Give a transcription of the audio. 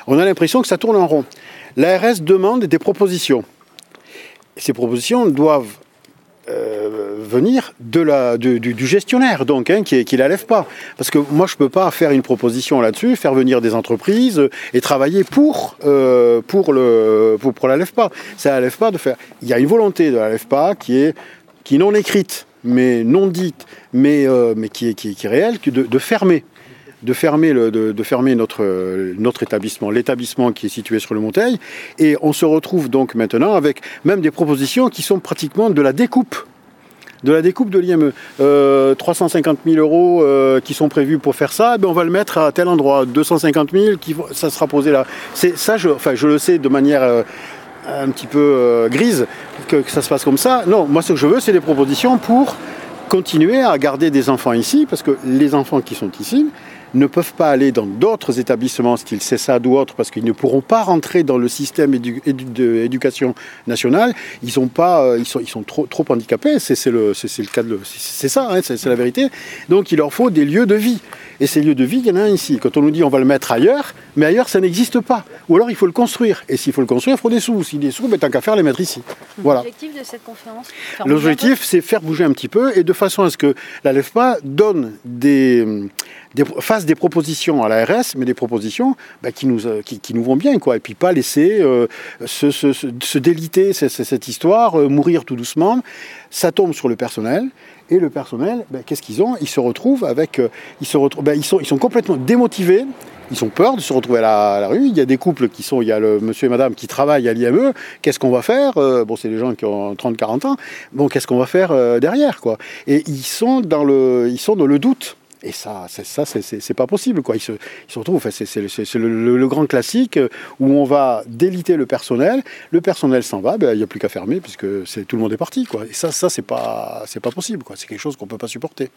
On a l'impression que ça tourne en rond. L'ARS demande des propositions. Ces propositions doivent venir du gestionnaire, donc, qui la lève pas. Parce que moi, je peux pas faire une proposition là-dessus, faire venir des entreprises et travailler pour la LEFPA. C'est à la LEFPA de faire. Il y a une volonté de la LEFPA qui non écrite, mais non dite, mais qui est réelle, de fermer. De fermer notre établissement, l'établissement qui est situé sur le Monteil. Et on se retrouve donc maintenant avec même des propositions qui sont pratiquement de la découpe de l'IME. 350 000 euros qui sont prévus pour faire ça, on va le mettre à tel endroit. 250 000, ça sera posé là. Ça, je le sais de manière un petit peu grise, que ça se passe comme ça. Non, moi ce que je veux, c'est des propositions pour continuer à garder des enfants ici, parce que les enfants qui sont ici ne peuvent pas aller dans d'autres établissements, style CESAD ou autres, parce qu'ils ne pourront pas rentrer dans le système d'éducation nationale. Ils sont trop handicapés. C'est le cas c'est ça, hein, c'est la vérité. Donc il leur faut des lieux de vie. Et ces lieux de vie, il y en a un ici. Quand on nous dit on va le mettre ailleurs, mais ailleurs ça n'existe pas. Ou alors il faut le construire. Et s'il faut le construire, il faut des sous. S'il y a des sous, tant qu'à faire, les mettre ici. Voilà. L'objectif de cette conférence, l'objectif, c'est faire bouger un petit peu, et de façon à ce que la LEFPA fasse des propositions à l'ARS, mais des propositions qui nous vont bien, quoi. Et puis pas laisser se déliter cette histoire, mourir tout doucement. Ça tombe sur le personnel. Et le personnel, qu'est-ce qu'ils ont ? Ils se retrouvent avec... ils sont complètement démotivés. Ils ont peur de se retrouver à la rue. Il y a des couples il y a le monsieur et madame qui travaillent à l'IME. Qu'est-ce qu'on va faire ? C'est des gens qui ont 30-40 ans. Qu'est-ce qu'on va faire derrière, quoi ? Et ils sont dans le doute. Et ça, c'est pas possible, quoi. Ils se retrouvent, c'est le grand classique où on va déliter le personnel s'en va, il n'y a plus qu'à fermer puisque tout le monde est parti, quoi. Et ça c'est pas possible, quoi. C'est quelque chose qu'on peut pas supporter.